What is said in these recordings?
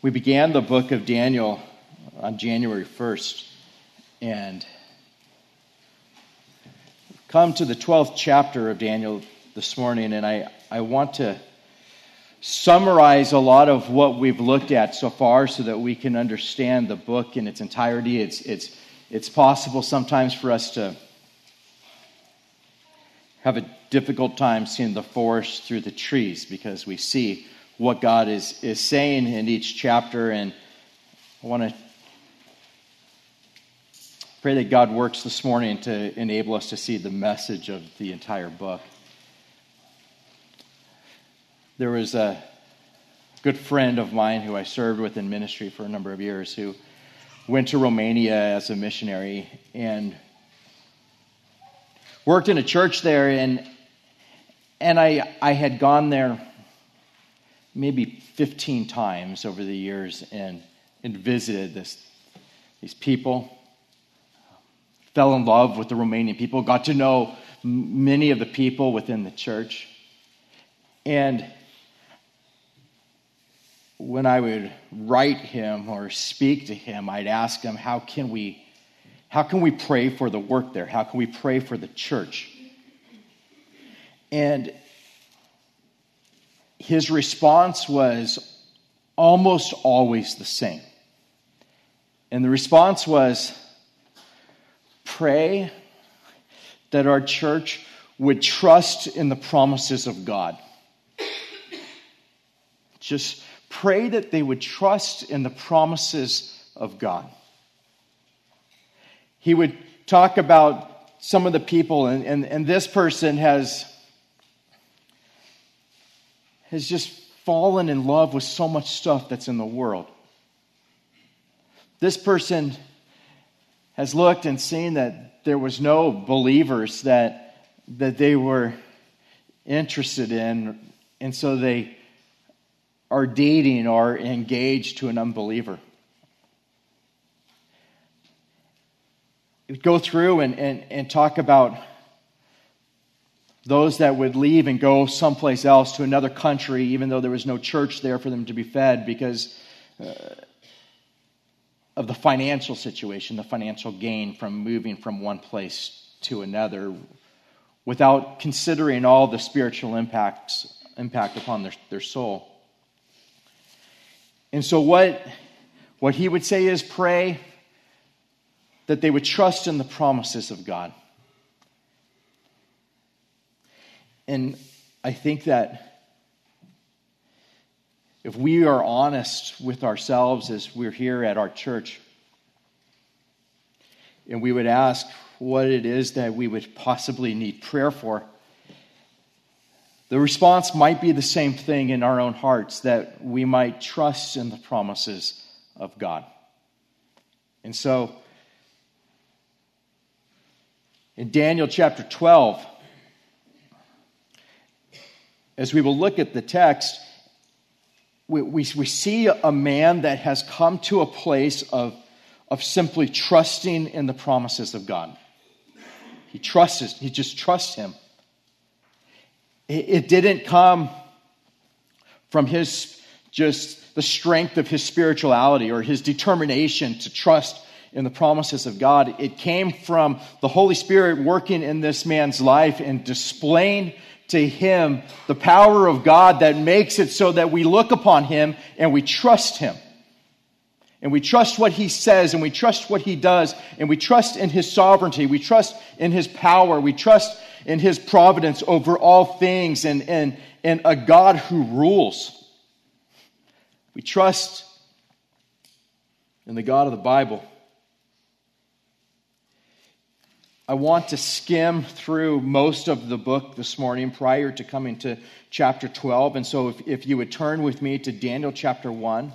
We began the book of Daniel on January 1st, and come to the 12th chapter of Daniel this morning, and I want to summarize a lot of what we've looked at so far so that we can understand the book in its entirety. It's possible sometimes for us to have a difficult time seeing the forest through the trees because we see what God is saying in each chapter, and I want to pray that God works this morning to enable us to see the message of the entire book. There was a good friend of mine who I served with in ministry for a number of years who went to Romania as a missionary and worked in a church there, and I had gone there maybe 15 times over the years and visited these people, fell in love with the Romanian people, got to know many of the people within the church. And when I would write him or speak to him, I'd ask him, how can we pray for the work there? How can we pray for the church? And his response was almost always the same. And the response was, pray that our church would trust in the promises of God. Just pray that they would trust in the promises of God. He would talk about some of the people, and this person has just fallen in love with so much stuff that's in the world. This person has looked and seen that there was no believers that they were interested in, and so they are dating or engaged to an unbeliever. Go through and talk about those that would leave and go someplace else to another country, even though there was no church there for them to be fed because of the financial situation, the financial gain from moving from one place to another, without considering all the spiritual impact upon their soul. And so what he would say is pray that they would trust in the promises of God. And I think that if we are honest with ourselves as we're here at our church, and we would ask what it is that we would possibly need prayer for, the response might be the same thing in our own hearts, that we might trust in the promises of God. And so, in Daniel chapter 12, as we will look at the text, we see a man that has come to a place of simply trusting in the promises of God. He just trusts him. It didn't come from just the strength of his spirituality or his determination to trust in the promises of God. It came from the Holy Spirit working in this man's life and displaying to him the power of God that makes it so that we look upon him and we trust him. And we trust what he says, and we trust what he does, and we trust in his sovereignty, we trust in his power, we trust in his providence over all things, and a God who rules. We trust in the God of the Bible. I want to skim through most of the book this morning prior to coming to chapter 12. And so if you would turn with me to Daniel chapter 1.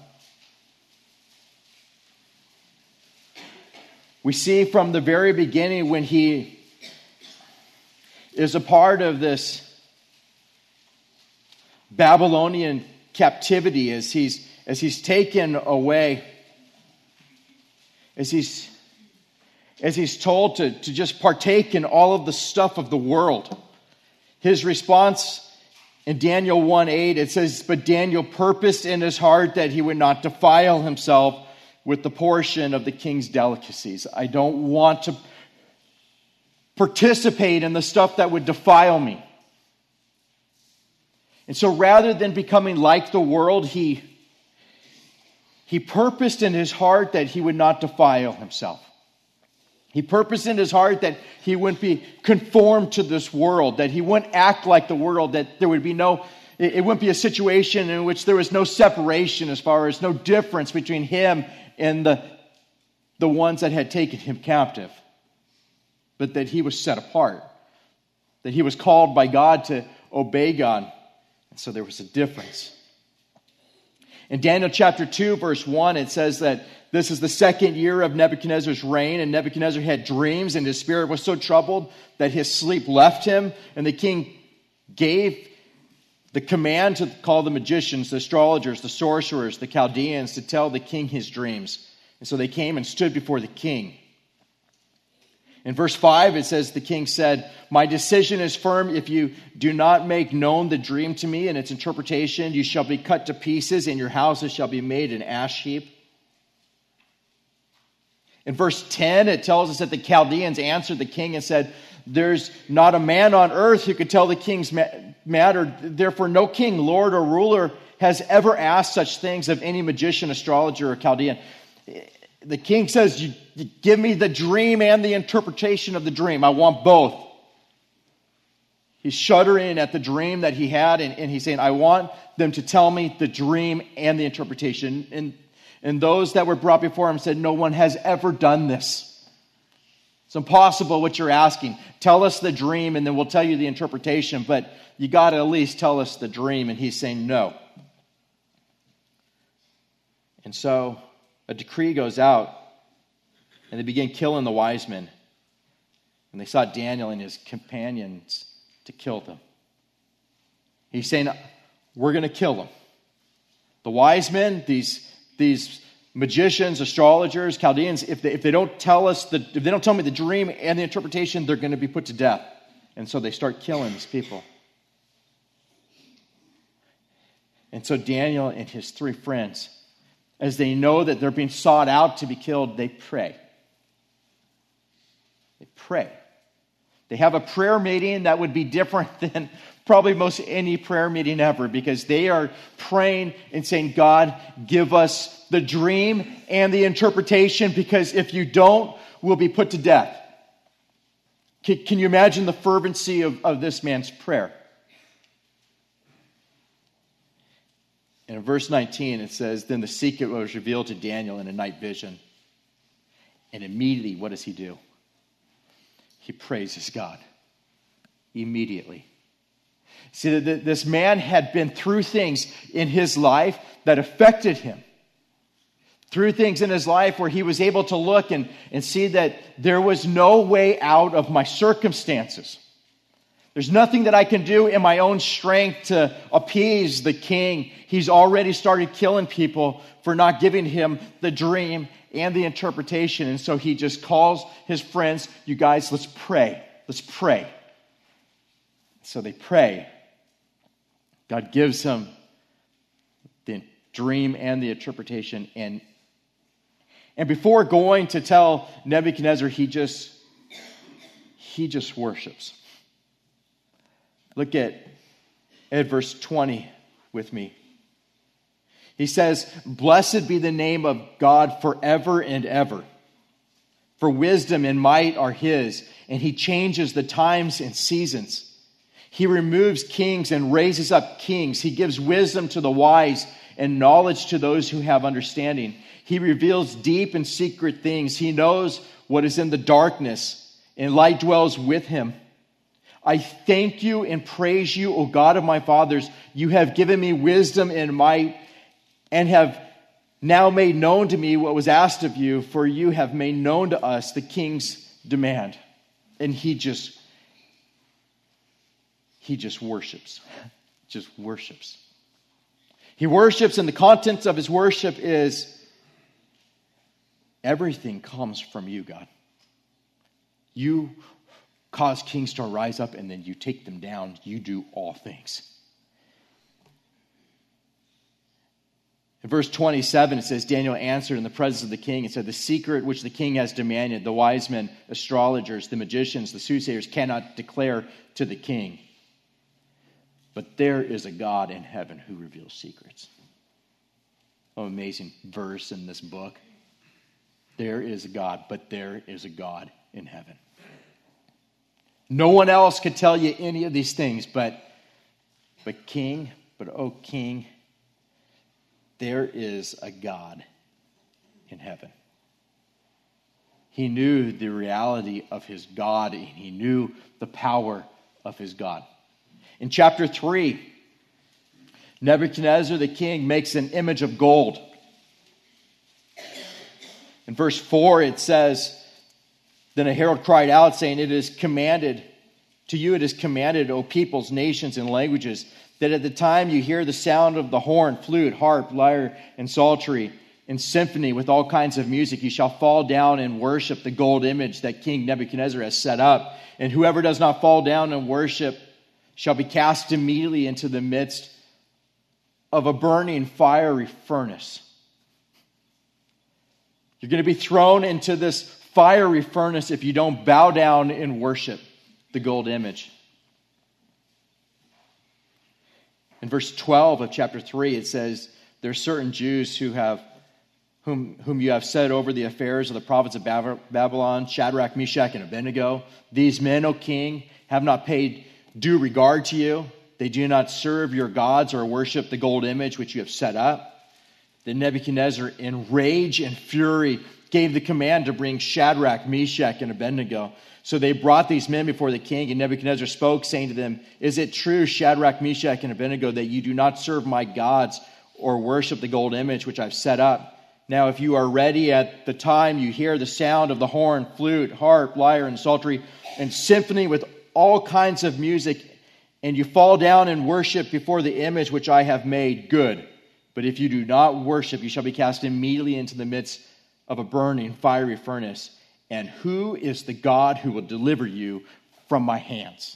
We see from the very beginning when he is a part of this Babylonian captivity as he's taken away, as he's told to just partake in all of the stuff of the world. His response In Daniel 1:8, it says, "But Daniel purposed in his heart that he would not defile himself with the portion of the king's delicacies." I don't want to participate in the stuff that would defile me. And so rather than becoming like the world, he purposed in his heart that he would not defile himself. He purposed in his heart that he wouldn't be conformed to this world, that he wouldn't act like the world, that there would be it wouldn't be a situation in which there was no separation as far as no difference between him and the ones that had taken him captive. But that he was set apart, that he was called by God to obey God. And so there was a difference. In Daniel chapter 2, verse 1, it says that this is the second year of Nebuchadnezzar's reign, and Nebuchadnezzar had dreams, and his spirit was so troubled that his sleep left him, and the king gave the command to call the magicians, the astrologers, the sorcerers, the Chaldeans to tell the king his dreams. And so they came and stood before the king. In verse 5, it says, the king said, "My decision is firm. If you do not make known the dream to me and its interpretation, you shall be cut to pieces, and your houses shall be made an ash heap." In verse 10, it tells us that the Chaldeans answered the king and said, "There's not a man on earth who could tell the king's matter. Therefore, no king, lord, or ruler has ever asked such things of any magician, astrologer, or Chaldean." The king says, you give me the dream and the interpretation of the dream. I want both. He's shuddering at the dream that he had, and he's saying, I want them to tell me the dream and the interpretation. And those that were brought before him said, "No one has ever done this. It's impossible what you're asking. Tell us the dream, and then we'll tell you the interpretation, but you got to at least tell us the dream." And he's saying, no. And so a decree goes out, and they begin killing the wise men. And they sought Daniel and his companions to kill them. He's saying, we're going to kill them. The wise men, these magicians, astrologers, Chaldeans, if they don't tell me the dream and the interpretation, they're going to be put to death. And so they start killing these people. And so Daniel and his three friends, as they know that they're being sought out to be killed, they pray. They pray. They have a prayer meeting that would be different than probably most any prayer meeting ever, because they are praying and saying, "God, give us the dream and the interpretation, because if you don't, we'll be put to death." Can you imagine the fervency of this man's prayer? And in verse 19, it says, "Then the secret was revealed to Daniel in a night vision." And immediately, what does he do? He praises God. Immediately. See, this man had been through things in his life that affected him. Through things in his life where he was able to look and see that there was no way out of my circumstances. There's nothing that I can do in my own strength to appease the king. He's already started killing people for not giving him the dream and the interpretation. And so he just calls his friends, "You guys, let's pray. Let's pray." So they pray. God gives him the dream and the interpretation. And before going to tell Nebuchadnezzar, he just worships. Look at verse 20 with me. He says, "Blessed be the name of God forever and ever. For wisdom and might are his, and he changes the times and seasons. He removes kings and raises up kings. He gives wisdom to the wise and knowledge to those who have understanding. He reveals deep and secret things. He knows what is in the darkness, and light dwells with him. I thank you and praise you, O God of my fathers. You have given me wisdom and might, and have now made known to me what was asked of you, for you have made known to us the king's demand." And he just worships. Just worships. He worships, and the contents of his worship is, everything comes from you, God. You cause kings to rise up, and then you take them down. You do all things. In verse 27, it says, Daniel answered in the presence of the king and said, the secret which the king has demanded, the wise men, astrologers, the magicians, the soothsayers cannot declare to the king. But there is a God in heaven who reveals secrets. Oh, amazing verse in this book. There is a God, but there is a God in heaven. No one else could tell you any of these things, but king, oh king, there is a God in heaven. He knew the reality of his God, and he knew the power of his God. In chapter 3, Nebuchadnezzar the king makes an image of gold. In verse 4 it says, then a herald cried out, saying, it is commanded, O peoples, nations, and languages, that at the time you hear the sound of the horn, flute, harp, lyre, and psaltery, and symphony with all kinds of music, you shall fall down and worship the gold image that King Nebuchadnezzar has set up. And whoever does not fall down and worship shall be cast immediately into the midst of a burning fiery furnace. You're going to be thrown into this fiery furnace if you don't bow down and worship the gold image. In verse 12 of chapter 3, it says, there are certain Jews whom you have set over the affairs of the province of Babylon, Shadrach, Meshach, and Abednego. These men, O king, have not paid due regard to you. They do not serve your gods or worship the gold image which you have set up. Then Nebuchadnezzar, in rage and fury, gave the command to bring Shadrach, Meshach, and Abednego. So they brought these men before the king, and Nebuchadnezzar spoke, saying to them, is it true, Shadrach, Meshach, and Abednego, that you do not serve my gods or worship the gold image which I've set up? Now, if you are ready at the time you hear the sound of the horn, flute, harp, lyre, and psaltery, and symphony with all kinds of music, and you fall down and worship before the image which I have made, good. But if you do not worship, you shall be cast immediately into the midst of a burning fiery furnace. And who is the God who will deliver you from my hands?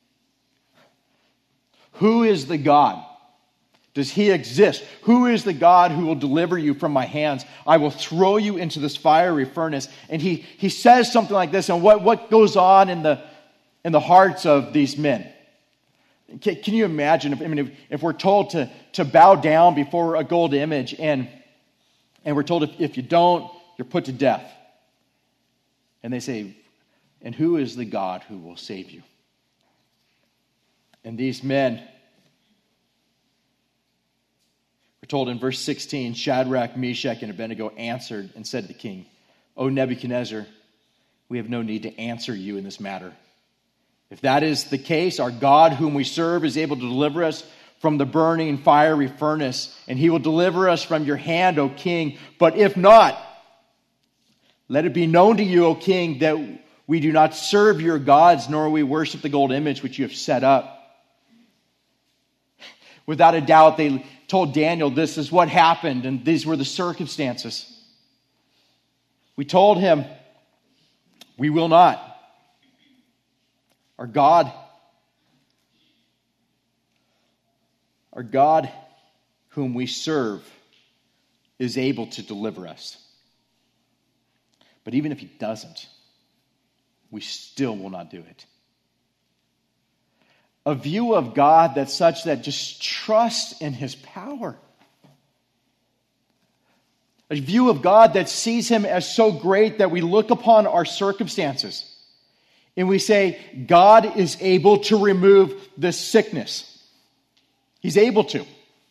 Who is the God? Does he exist? Who is the God who will deliver you from my hands? I will throw you into this fiery furnace. And he says something like this. And what goes on in the hearts of these men? Can you imagine if we're told to bow down before a gold image, and we're told if you don't, you're put to death. And they say, and who is the God who will save you? And these men, we're told in verse 16, Shadrach, Meshach, and Abednego answered and said to the king, O Nebuchadnezzar, we have no need to answer you in this matter. If that is the case, our God whom we serve is able to deliver us from the burning fiery furnace, and he will deliver us from your hand, O king. But if not, let it be known to you, O king, that we do not serve your gods, nor we worship the gold image which you have set up. Without a doubt, they told Daniel this is what happened, and these were the circumstances. We told him, we will not. Our God whom we serve is able to deliver us. But even if he doesn't, we still will not do it. A view of God that's such that just trust in his power. A view of God that sees him as so great that we look upon our circumstances and we say, God is able to remove this sickness. He's able to.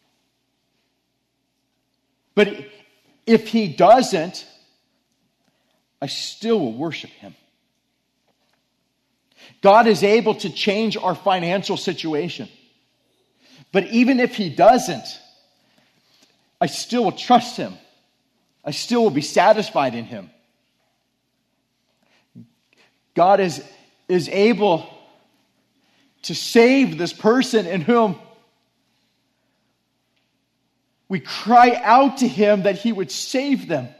But if he doesn't, I still will worship him. God is able to change our financial situation. But even if he doesn't, I still will trust him. I still will be satisfied in him. God is able to save this person in whom we cry out to him that he would save them.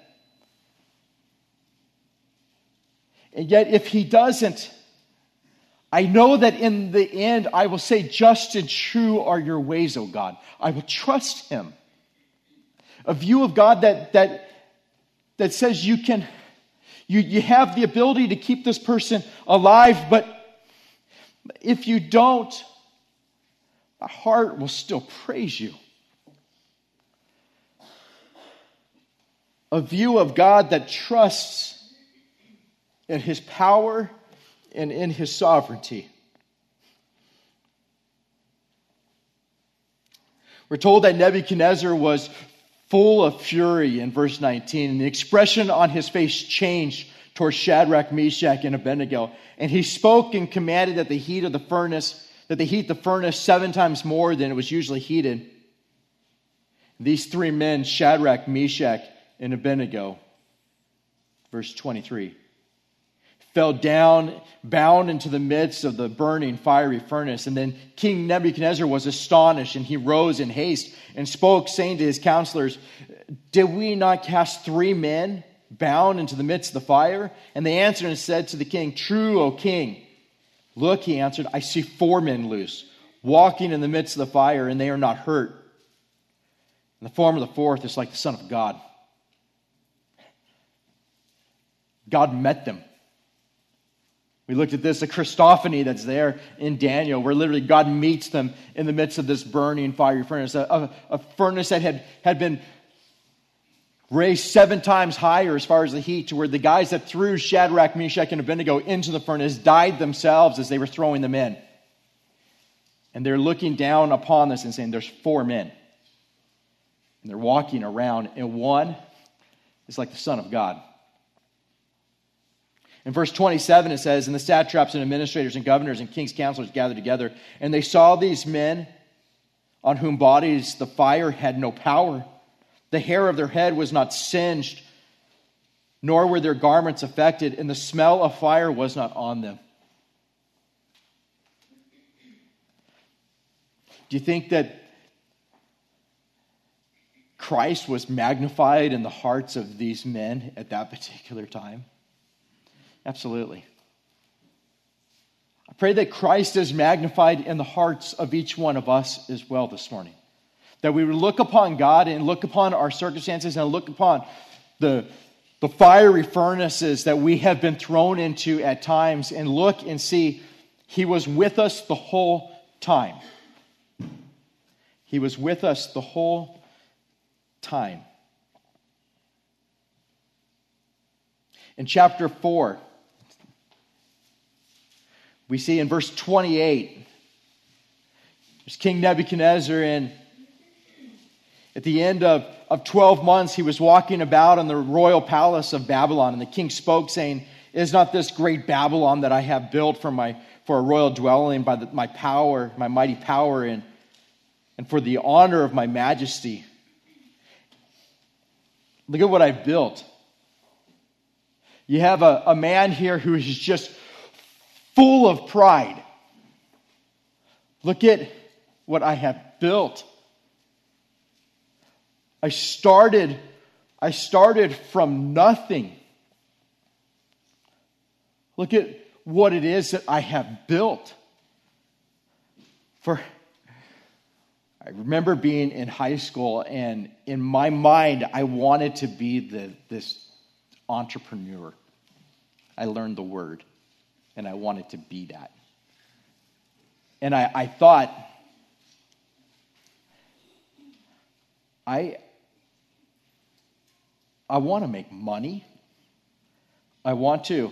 And yet if he doesn't, I know that in the end I will say, just and true are your ways, O God. I will trust him. A view of God that says you have the ability to keep this person alive, but if you don't, my heart will still praise you. A view of God that trusts in His power and in His sovereignty. We're told that Nebuchadnezzar was full of fury in verse 19, and the expression on his face changed towards Shadrach, Meshach, and Abednego. And he spoke and commanded that they heat the furnace 7 times more than it was usually heated. These 3 men, Shadrach, Meshach, and Abednego, verse 23, fell down, bound into the midst of the burning fiery furnace. And then King Nebuchadnezzar was astonished, and he rose in haste and spoke, saying to his counselors, "Did we not cast 3 men bound into the midst of the fire?" And they answered and said to the king, "True, O king." "Look," he answered, "I see 4 men loose, walking in the midst of the fire, and they are not hurt. And the form of the 4th is like the Son of God." God met them. We looked at this, a Christophany that's there in Daniel, where literally God meets them in the midst of this burning fiery furnace. A furnace that had been raised 7 times higher as far as the heat, to where the guys that threw Shadrach, Meshach, and Abednego into the furnace died themselves as they were throwing them in. And they're looking down upon this and saying, there's 4 men. And they're walking around, and one is like the Son of God. In verse 27 it says, "And the satraps and administrators and governors and king's counselors gathered together, and they saw these men on whom bodies the fire had no power. The hair of their head was not singed, nor were their garments affected, and the smell of fire was not on them." Do you think that Christ was magnified in the hearts of these men at that particular time? Absolutely. I pray that Christ is magnified in the hearts of each one of us as well this morning. That we would look upon God and look upon our circumstances and look upon the fiery furnaces that we have been thrown into at times and look and see He was with us the whole time. He was with us the whole time. In chapter 4, we see in verse 28, there's King Nebuchadnezzar, and at the end of 12 months, he was walking about in the royal palace of Babylon, and the king spoke, saying, "Is not this great Babylon that I have built for a royal dwelling by my power, my mighty power, and for the honor of my majesty? Look at what I've built." You have a man here who is just full of pride. Look at what I have built. I started from nothing. Look at what it is that I have built. I remember being in high school, and in my mind, I wanted to be this entrepreneur. I learned the word, and I wanted to be that. And I thought, I want to make money. I want to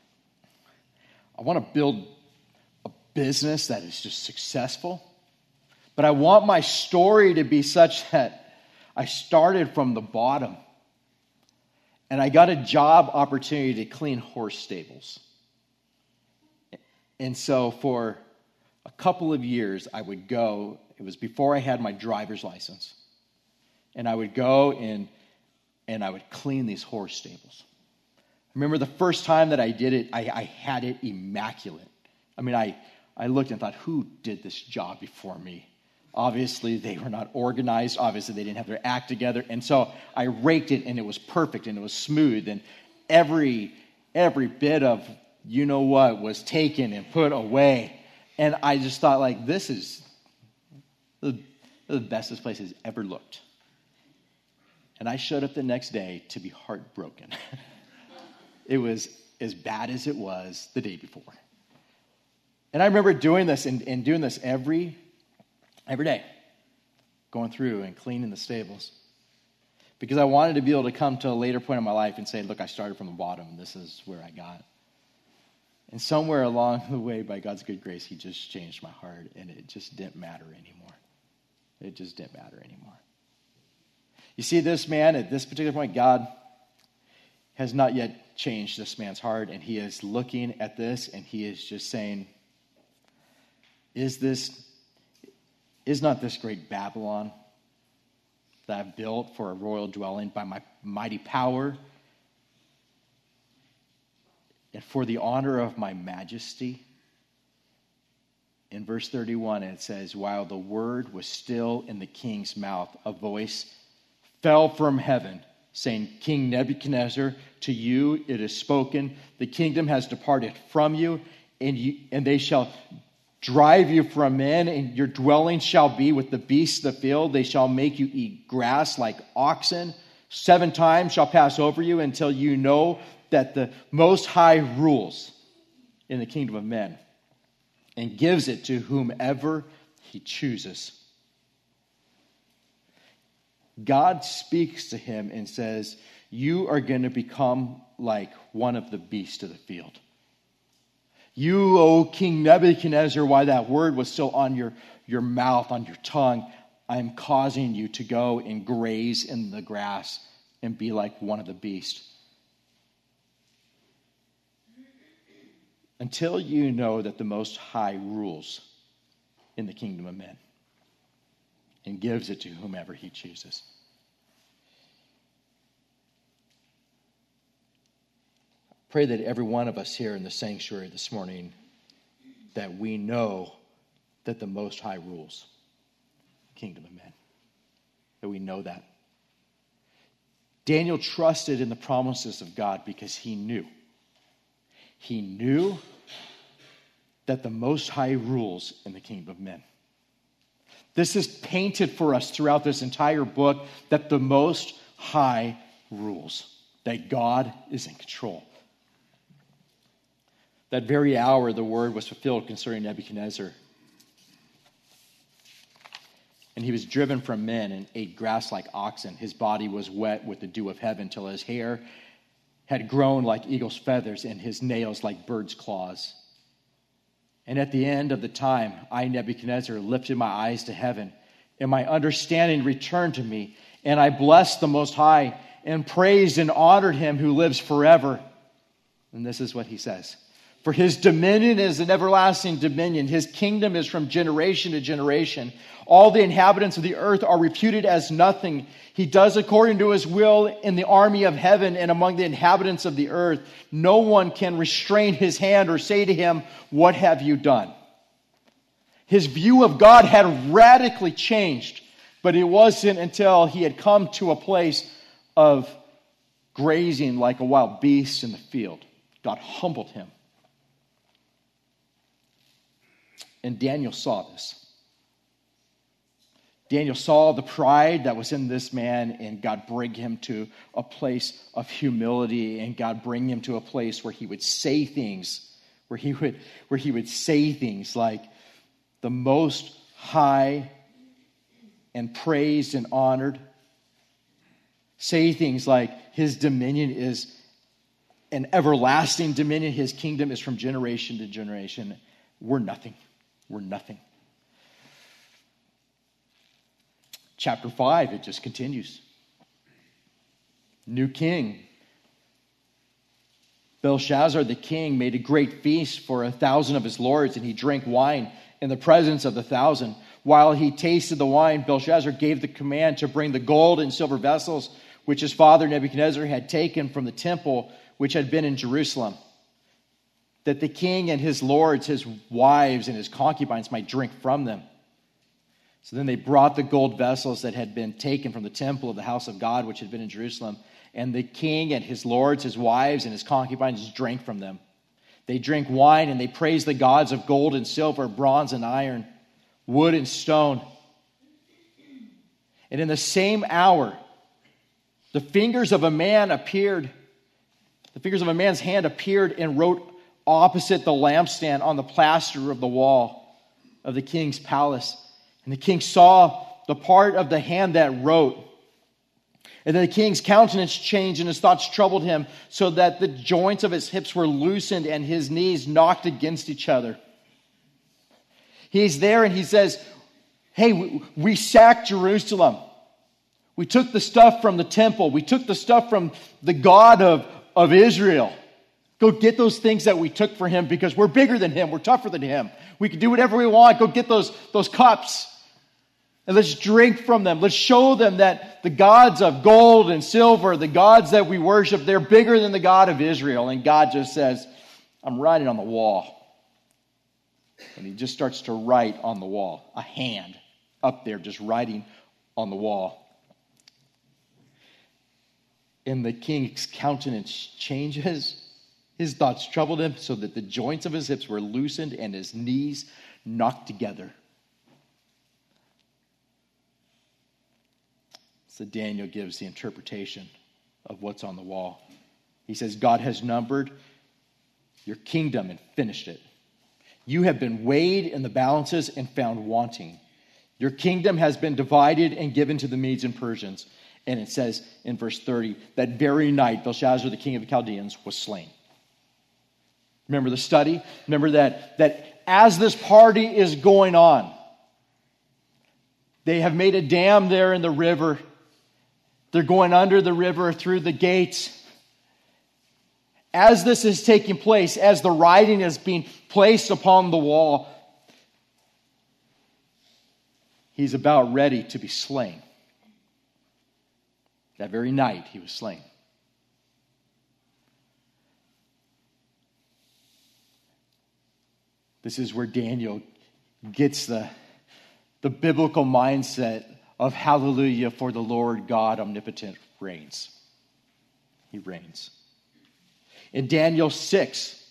build a business that is just successful. But I want my story to be such that I started from the bottom. And I got a job opportunity to clean horse stables. And so for a couple of years, I would go. It was before I had my driver's license. And I would go and I would clean these horse stables. I remember the first time that I did it, I had it immaculate. I mean, I looked and thought, who did this job before me? Obviously, they were not organized. Obviously, they didn't have their act together. And so I raked it, and it was perfect, and it was smooth. And every bit of you-know-what was taken and put away. And I just thought, like, this is the best this place has ever looked. And I showed up the next day to be heartbroken. It was as bad as it was the day before. And I remember doing this and doing this every day, going through and cleaning the stables. Because I wanted to be able to come to a later point in my life and say, look, I started from the bottom, and this is where I got. And somewhere along the way, by God's good grace, he just changed my heart, and it just didn't matter anymore. It just didn't matter anymore. You see, this man, at this particular point, God has not yet changed this man's heart, and he is looking at this, and he is just saying, is not this great Babylon that I've built for a royal dwelling by my mighty power and for the honor of my majesty? In verse 31, it says, while the word was still in the king's mouth, a voice fell from heaven, saying, King Nebuchadnezzar, to you it is spoken, the kingdom has departed from you, and they shall drive you from men, and your dwelling shall be with the beasts of the field. They shall make you eat grass like oxen. 7 times shall pass over you until you know that the Most High rules in the kingdom of men and gives it to whomever he chooses. God speaks to him and says, you are going to become like one of the beasts of the field. You, O King Nebuchadnezzar, why that word was still on your mouth, on your tongue, I am causing you to go and graze in the grass and be like one of the beasts. Until you know that the Most High rules in the kingdom of men and gives it to whomever he chooses. Pray that every one of us here in the sanctuary this morning, that we know that the Most High rules the kingdom of men. That we know that. Daniel trusted in the promises of God because he knew. He knew that the Most High rules in the kingdom of men. This is painted for us throughout this entire book, that the Most High rules, that God is in control. That very hour, the word was fulfilled concerning Nebuchadnezzar. And he was driven from men and ate grass like oxen. His body was wet with the dew of heaven till his hair had grown like eagle's feathers and his nails like bird's claws. And at the end of the time, I, Nebuchadnezzar, lifted my eyes to heaven, and my understanding returned to me, and I blessed the Most High and praised and honored him who lives forever. And this is what he says. For his dominion is an everlasting dominion. His kingdom is from generation to generation. All the inhabitants of the earth are reputed as nothing. He does according to his will in the army of heaven and among the inhabitants of the earth. No one can restrain his hand or say to him, what have you done? His view of God had radically changed, but it wasn't until he had come to a place of grazing like a wild beast in the field. God humbled him. And Daniel saw this. Daniel saw the pride that was in this man, and God bring him to a place of humility, and God bring him to a place where he would say things, where he would say things like, the Most High and praised and honored. Say things like, his dominion is an everlasting dominion. His kingdom is from generation to generation. We're nothing. We're nothing. Chapter 5, it just continues. New king. Belshazzar the king made a great feast for 1,000 of his lords, and he drank wine in the presence of the 1,000. While he tasted the wine, Belshazzar gave the command to bring the gold and silver vessels which his father Nebuchadnezzar had taken from the temple which had been in Jerusalem, that the king and his lords, his wives, and his concubines might drink from them. So then they brought the gold vessels that had been taken from the temple of the house of God, which had been in Jerusalem, and the king and his lords, his wives, and his concubines drank from them. They drank wine, and they praised the gods of gold and silver, bronze and iron, wood and stone. And in the same hour, The fingers of a man appeared. The fingers of a man's hand appeared and wrote opposite the lampstand on the plaster of the wall of the king's palace. And the king saw the part of the hand that wrote. And then the king's countenance changed and his thoughts troubled him, so that the joints of his hips were loosened and his knees knocked against each other. He's there and he says, hey, we sacked Jerusalem. We took the stuff from the temple. We took the stuff from the God of Israel. Go get those things that we took for him, because we're bigger than him. We're tougher than him. We can do whatever we want. Go get those cups. And let's drink from them. Let's show them that the gods of gold and silver, the gods that we worship, they're bigger than the God of Israel. And God just says, I'm writing on the wall. And he just starts to write on the wall. A hand up there just writing on the wall. And the king's countenance changes. His thoughts troubled him, so that the joints of his hips were loosened and his knees knocked together. So Daniel gives the interpretation of what's on the wall. He says, God has numbered your kingdom and finished it. You have been weighed in the balances and found wanting. Your kingdom has been divided and given to the Medes and Persians. And it says in verse 30, that very night Belshazzar, the king of the Chaldeans, was slain. Remember the study? Remember that as this party is going on, they have made a dam there in the river. They're going under the river through the gates. As this is taking place, as the writing is being placed upon the wall, he's about ready to be slain. That very night, he was slain. This is where Daniel gets the biblical mindset of hallelujah, for the Lord God omnipotent reigns. He reigns. In Daniel 6,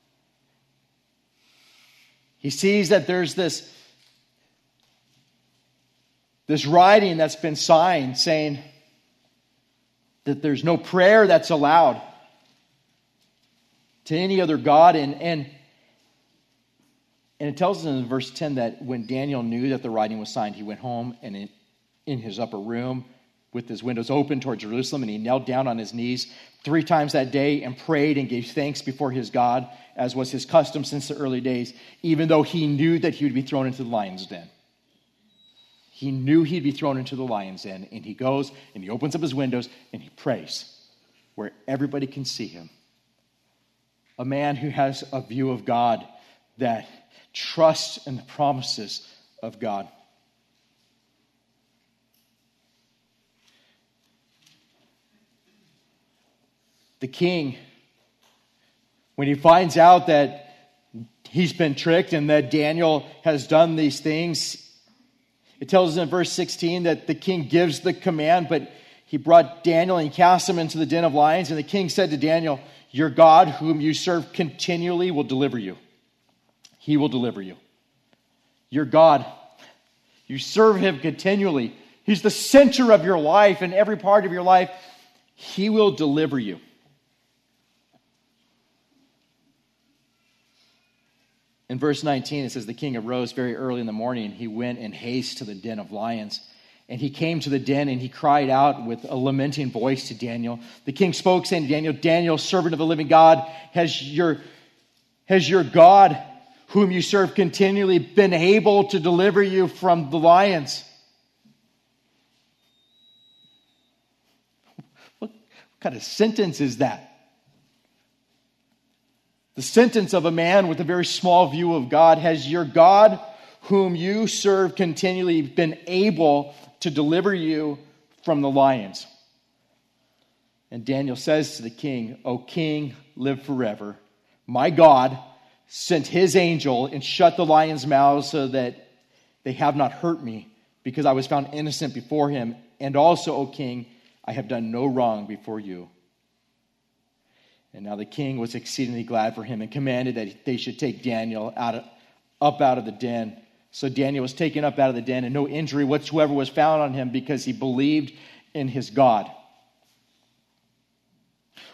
he sees that there's this writing that's been signed saying that there's no prayer that's allowed to any other God. And it tells us in verse 10 that when Daniel knew that the writing was signed, he went home and in his upper room with his windows open toward Jerusalem, and he knelt down on his knees 3 times that day and prayed and gave thanks before his God, as was his custom since the early days, even though he knew that he would be thrown into the lion's den. He knew he'd be thrown into the lion's den, and he goes and he opens up his windows and he prays where everybody can see him. A man who has a view of God that trusts in the promises of God. The king, when he finds out that he's been tricked and that Daniel has done these things, it tells us in verse 16 that the king gives the command, but he brought Daniel and he cast him into the den of lions. And the king said to Daniel, your God, whom you serve continually, will deliver you. He will deliver you. Your God, you serve him continually. He's the center of your life and every part of your life. He will deliver you. In verse 19, it says, the king arose very early in the morning, and he went in haste to the den of lions. And he came to the den, and he cried out with a lamenting voice to Daniel. The king spoke, saying to Daniel, Daniel, servant of the living God, has your God, whom you serve continually, been able to deliver you from the lions? What kind of sentence is that? The sentence of a man with a very small view of God. Has your God, whom you serve continually, been able to deliver you from the lions? And Daniel says to the king, O king, live forever. My God sent his angel and shut the lions' mouths so that they have not hurt me, because I was found innocent before him. And also, O king, I have done no wrong before you. And now the king was exceedingly glad for him and commanded that they should take Daniel up out of the den. So Daniel was taken up out of the den, and no injury whatsoever was found on him, because he believed in his God.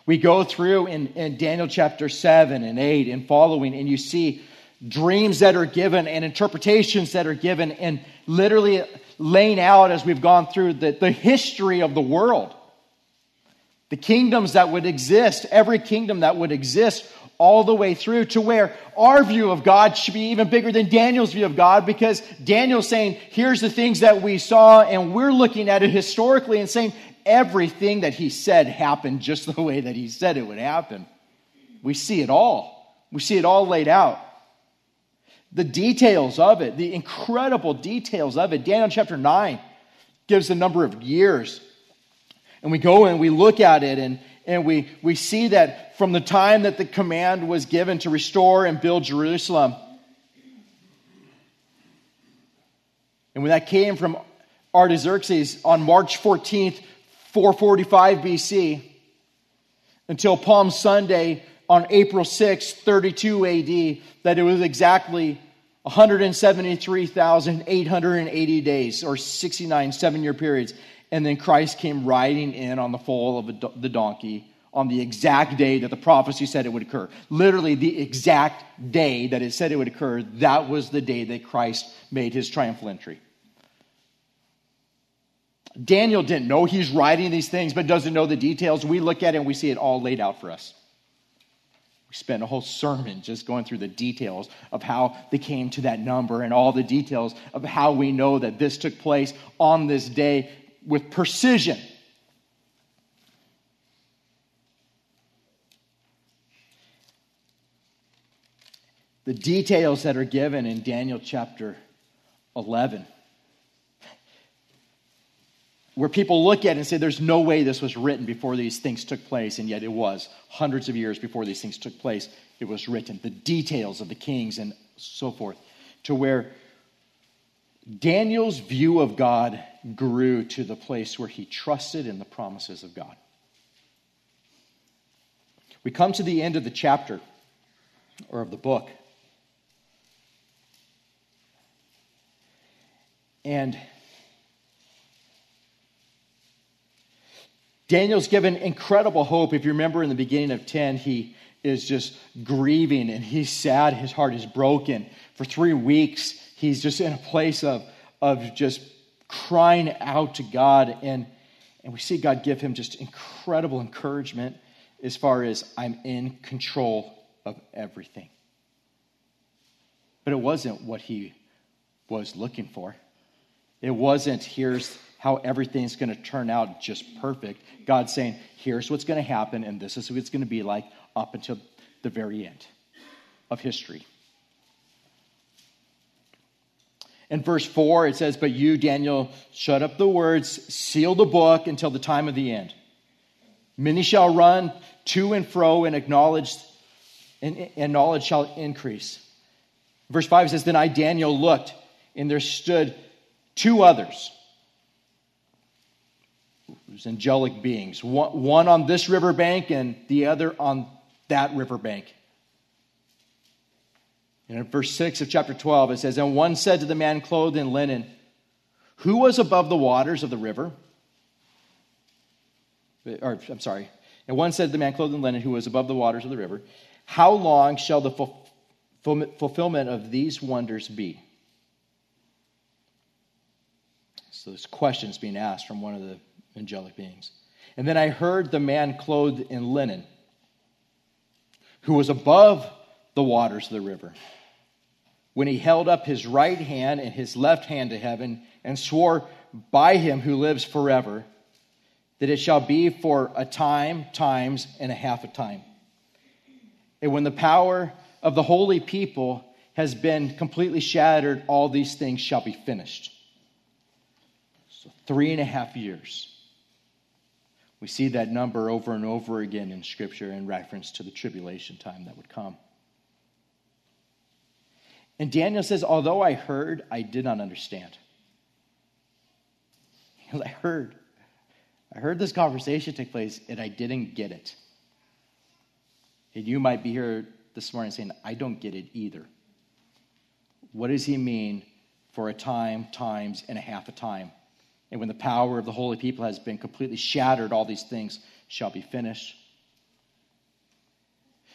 We go through in Daniel chapter 7 and 8 and following, and you see dreams that are given and interpretations that are given, and literally laying out as we've gone through the history of the world. The kingdoms that would exist, every kingdom that would exist all the way through to where our view of God should be even bigger than Daniel's view of God, because Daniel's saying, here's the things that we saw, and we're looking at it historically and saying everything that he said happened just the way that he said it would happen. We see it all. We see it all laid out. The details of it, the incredible details of it. Daniel chapter 9 gives the number of years. And we go and we look at it, and we see that from the time that the command was given to restore and build Jerusalem, and when that came from Artaxerxes on March 14th, 445 BC, until Palm Sunday on April 6th, 32 AD, that it was exactly 173,880 days, or 69 7-year periods. And then Christ came riding in on the foal of the donkey on the exact day that the prophecy said it would occur. Literally the exact day that it said it would occur, that was the day that Christ made his triumphal entry. Daniel didn't know he's writing these things, but doesn't know the details. We look at it and we see it all laid out for us. We spent a whole sermon just going through the details of how they came to that number and all the details of how we know that this took place on this day with precision. The details that are given in Daniel chapter 11, where people look at it and say there's no way this was written before these things took place, and yet it was. Hundreds of years before these things took place, it was written. The details of the kings and so forth, to where Daniel's view of God grew to the place where he trusted in the promises of God. We come to the end of the chapter, or of the book, and Daniel's given incredible hope. If you remember in the beginning of 10, he is just grieving and he's sad. His heart is broken. For 3 weeks, he's just in a place of just crying out to God. And we see God give him just incredible encouragement as far as I'm in control of everything. But it wasn't what he was looking for. It wasn't, here's how everything's going to turn out just perfect. God's saying, here's what's going to happen, and this is what it's going to be like up until the very end of history. In verse 4, it says, but you, Daniel, shut up the words, seal the book until the time of the end. Many shall run to and fro, and knowledge shall increase. Verse 5 says, then I, Daniel, looked, and there stood 2 others. It was angelic beings. One on this riverbank and the other on that riverbank. And in verse 6 of chapter 12, it says, and one said to the man clothed in linen, who was above the waters of the river? And one said to the man clothed in linen, who was above the waters of the river, how long shall the fulfillment of these wonders be? So this question is being asked from one of the angelic beings. And then I heard the man clothed in linen, who was above the waters of the river, when he held up his right hand and his left hand to heaven, and swore by him who lives forever, that it shall be for a time, times, and a half a time. And when the power of the holy people has been completely shattered, all these things shall be finished. So 3.5 years. We see that number over and over again in Scripture in reference to the tribulation time that would come. And Daniel says, although I heard, I did not understand. I heard this conversation take place, and I didn't get it. And you might be here this morning saying, I don't get it either. What does he mean for a time, times, and a half a time? And when the power of the holy people has been completely shattered, all these things shall be finished.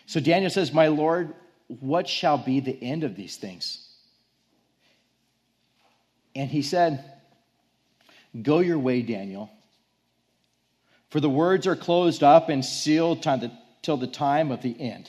So Daniel says, "My Lord, what shall be the end of these things?" And he said, "Go your way, Daniel, for the words are closed up and sealed till the time of the end.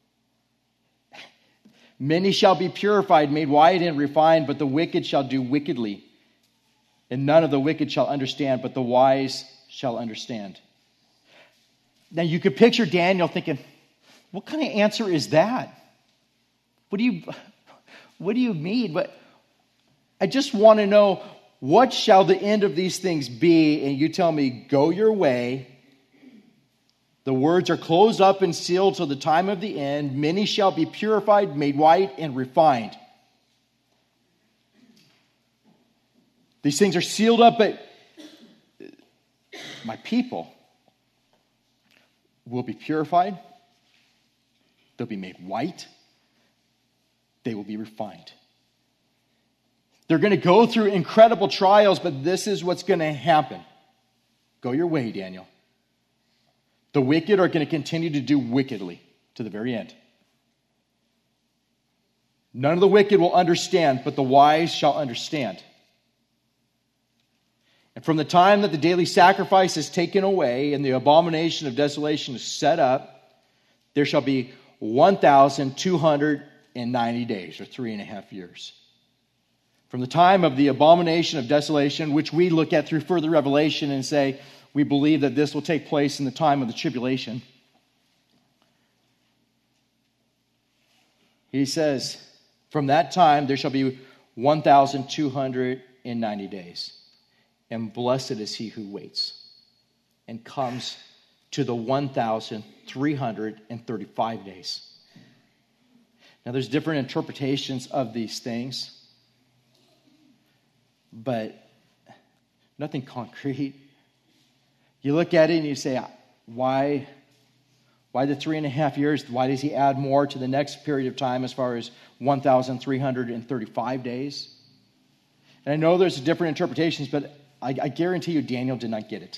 Many shall be purified, made white and refined, but the wicked shall do wickedly. And none of the wicked shall understand, but the wise shall understand." Now you could picture Daniel thinking, what kind of answer is that? What do you mean? But I just want to know, what shall the end of these things be? And you tell me, go your way. The words are closed up and sealed till the time of the end. Many shall be purified, made white, and refined. These things are sealed up, but my people will be purified. They'll be made white. They will be refined. They're going to go through incredible trials, but this is what's going to happen. Go your way, Daniel. The wicked are going to continue to do wickedly to the very end. None of the wicked will understand, but the wise shall understand. And from the time that the daily sacrifice is taken away and the abomination of desolation is set up, there shall be 1,290 days, or 3.5 years. From the time of the abomination of desolation, which we look at through further revelation and say, we believe that this will take place in the time of the tribulation. He says, from that time there shall be 1,290 days. And blessed is he who waits and comes to the 1,335 days. Now there's different interpretations of these things, but nothing concrete. You look at it and you say, why the 3.5 years? Why does he add more to the next period of time as far as 1,335 days? And I know there's different interpretations, but I guarantee you Daniel did not get it.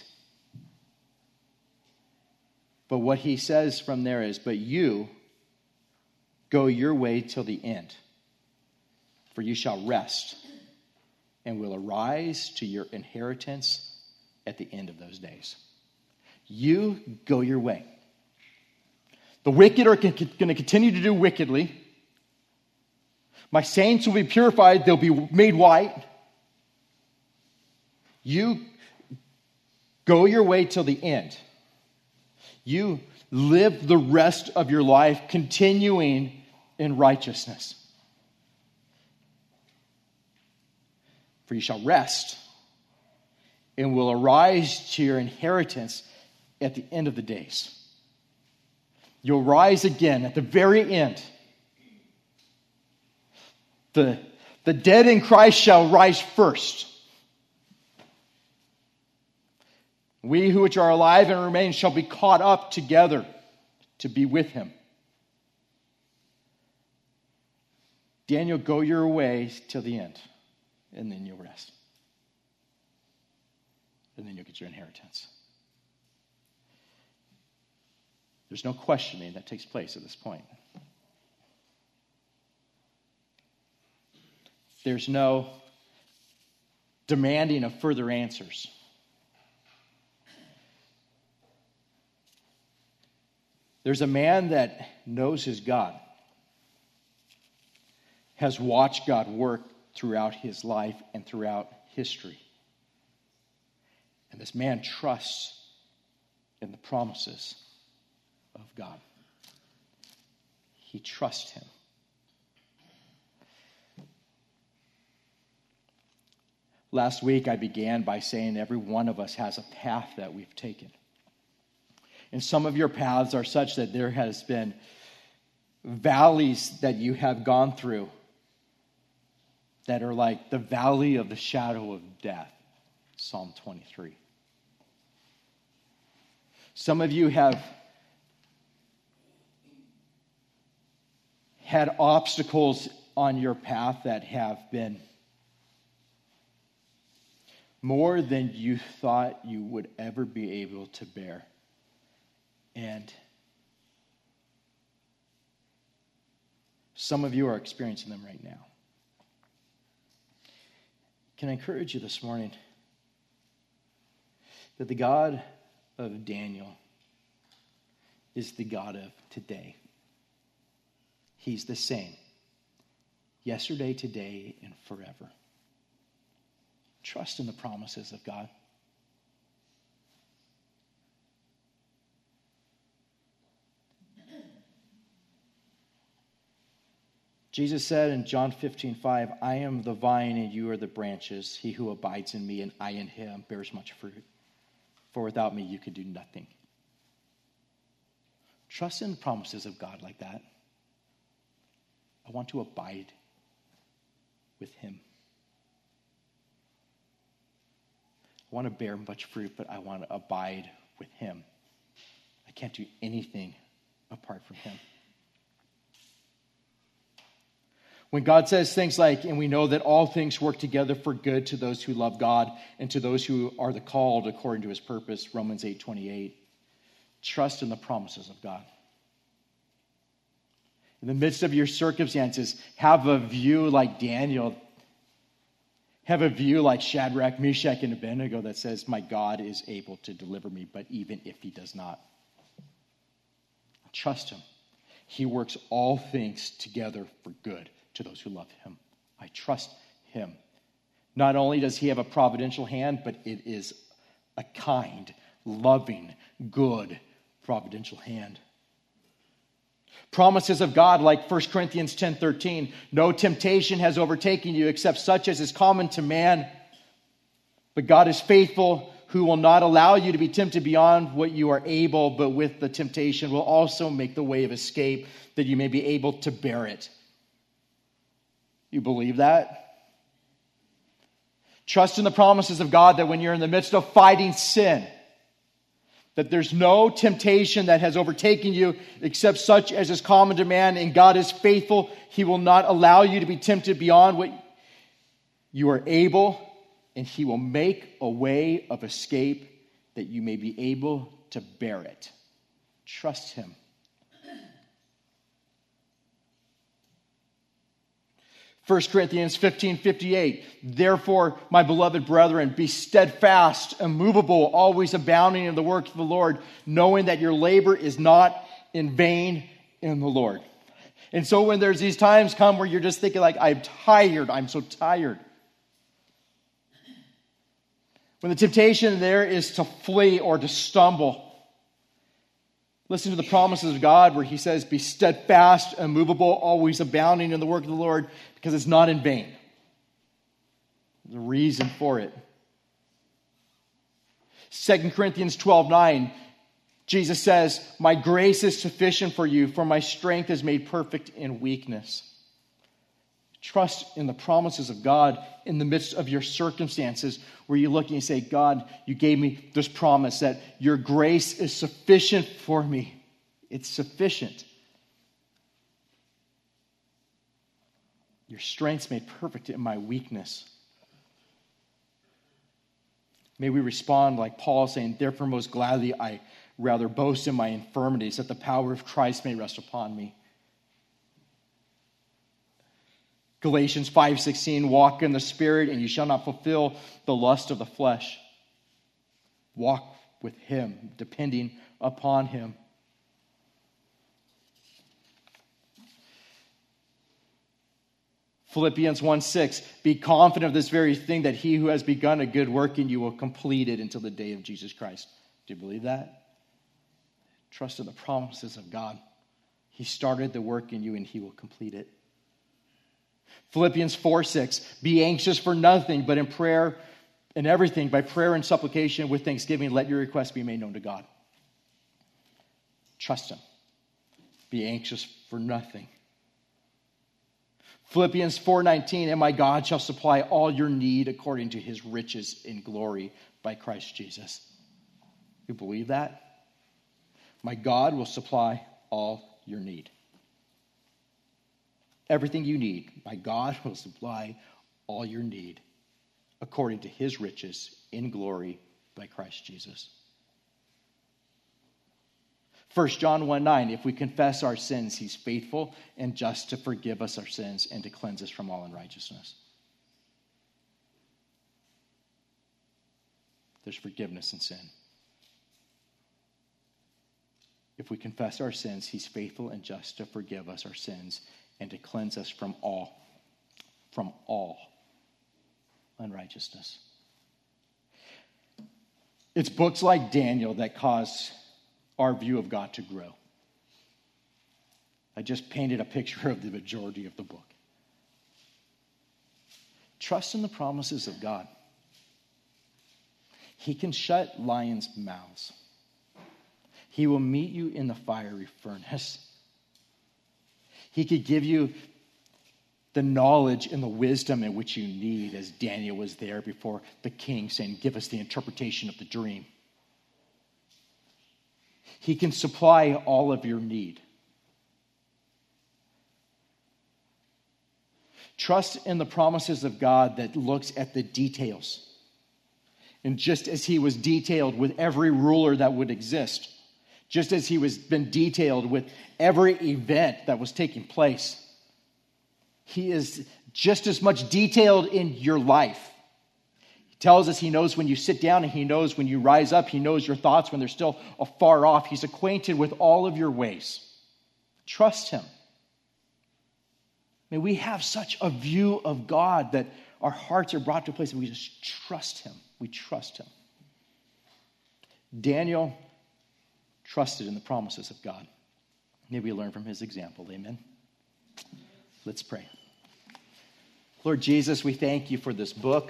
But what he says from there is, but you go your way till the end, for you shall rest and will arise to your inheritance at the end of those days. You go your way. The wicked are going to continue to do wickedly. My saints will be purified. They'll be made white. You go your way till the end. You live the rest of your life continuing in righteousness. For you shall rest and will arise to your inheritance at the end of the days. You'll rise again at the very end. The dead in Christ shall rise first. We who which are alive and remain shall be caught up together to be with him. Daniel, go your way till the end, and then you'll rest. And then you'll get your inheritance. There's no questioning that takes place at this point. There's no demanding of further answers. There's a man that knows his God, has watched God work throughout his life and throughout history. And this man trusts in the promises of God. He trusts him. Last week I began by saying every one of us has a path that we've taken. And some of your paths are such that there has been valleys that you have gone through that are like the valley of the shadow of death, Psalm 23. Some of you have had obstacles on your path that have been more than you thought you would ever be able to bear. And Some of you are experiencing them right now. Can I encourage you this morning that the God of Daniel is the God of today. He's the same yesterday, today, and forever. Trust in the promises of God. Jesus said in John 15:5, I am the vine and you are the branches. He who abides in me and I in him bears much fruit. For without me you could do nothing. Trust in the promises of God like that. I want to abide with him. I want to bear much fruit, but I want to abide with him. I can't do anything apart from him. When God says things like, and we know that all things work together for good to those who love God and to those who are the called according to his purpose, Romans 8:28, trust in the promises of God. In the midst of your circumstances, have a view like Daniel. Have a view like Shadrach, Meshach, and Abednego that says, my God is able to deliver me, but even if he does not, trust him. He works all things together for good to those who love him. I trust him. Not only does he have a providential hand, but it is a kind, loving, good, providential hand. Promises of God like 1 Corinthians 10:13, no temptation has overtaken you except such as is common to man. But God is faithful, who will not allow you to be tempted beyond what you are able, but with the temptation will also make the way of escape that you may be able to bear it. You believe that? Trust in the promises of God that when you're in the midst of fighting sin, that there's no temptation that has overtaken you except such as is common to man, and God is faithful. He will not allow you to be tempted beyond what you are able, and he will make a way of escape that you may be able to bear it. Trust him. 1 Corinthians 15:58, therefore, my beloved brethren, be steadfast, immovable, always abounding in the work of the Lord, knowing that your labor is not in vain in the Lord. And so when there's these times come where you're just thinking like, I'm so tired. When the temptation there is to flee or to stumble, listen to the promises of God where he says, be steadfast, immovable, always abounding in the work of the Lord, because it's not in vain. There's a reason for it. 2 Corinthians 12:9, Jesus says, my grace is sufficient for you, for my strength is made perfect in weakness. Trust in the promises of God in the midst of your circumstances where you look and you say, God, you gave me this promise that your grace is sufficient for me. It's sufficient. Your strength's made perfect in my weakness. May we respond like Paul saying, therefore most gladly I rather boast in my infirmities that the power of Christ may rest upon me. Galatians 5:16, walk in the Spirit and you shall not fulfill the lust of the flesh. Walk with him, depending upon him. Philippians 1:6, be confident of this very thing, that he who has begun a good work in you will complete it until the day of Jesus Christ. Do you believe that? Trust in the promises of God. He started the work in you and he will complete it. Philippians 4:6, be anxious for nothing, but in prayer and everything, by prayer and supplication with thanksgiving, let your requests be made known to God. Trust him. Be anxious for nothing. Philippians 4:19, and my God shall supply all your need according to his riches in glory by Christ Jesus. You believe that? My God will supply all your need. Everything you need, my God will supply all your need according to his riches in glory by Christ Jesus. 1 John 1:9, if we confess our sins, he's faithful and just to forgive us our sins and to cleanse us from all unrighteousness. There's forgiveness in sin. If we confess our sins, he's faithful and just to forgive us our sins and to cleanse us from all unrighteousness. It's books like Daniel that cause our view of God to grow. I just painted a picture of the majority of the book. Trust in the promises of God. He can shut lions' mouths. He will meet you in the fiery furnace. He could give you the knowledge and the wisdom in which you need, as Daniel was there before the king saying, give us the interpretation of the dream. He can supply all of your need. Trust in the promises of God that looks at the details. And just as he was detailed with every ruler that would exist, just as he was been detailed with every event that was taking place, he is just as much detailed in your life. He tells us he knows when you sit down and he knows when you rise up. He knows your thoughts when they're still afar off. He's acquainted with all of your ways. Trust him. May we have such a view of God that our hearts are brought to a place where we just trust him. We trust him. Daniel trusted in the promises of God. May we learn from his example. Amen. Let's pray. Lord Jesus, we thank you for this book.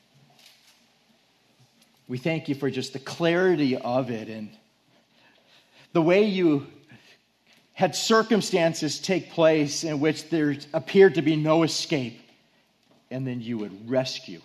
We thank you for just the clarity of it and the way you had circumstances take place in which there appeared to be no escape, and then you would rescue.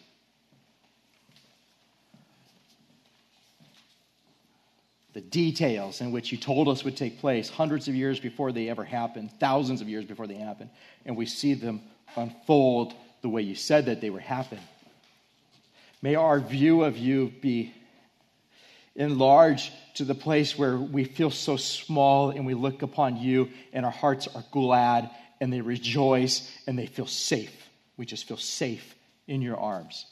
The details in which you told us would take place hundreds of years before they ever happened, thousands of years before they happened, and we see them unfold the way you said that they would happen. May our view of you be enlarged to the place where we feel so small and we look upon you and our hearts are glad and they rejoice and they feel safe. We just feel safe in your arms.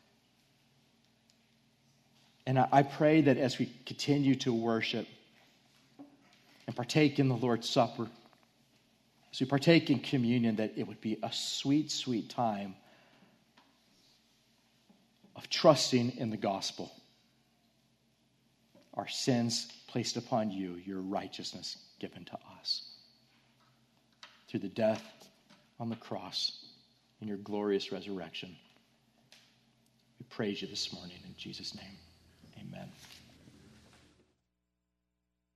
And I pray that as we continue to worship and partake in the Lord's Supper, as we partake in communion, that it would be a sweet, sweet time of trusting in the gospel. Our sins placed upon you, your righteousness given to us. Through the death on the cross and your glorious resurrection. We praise you this morning in Jesus' name. Amen.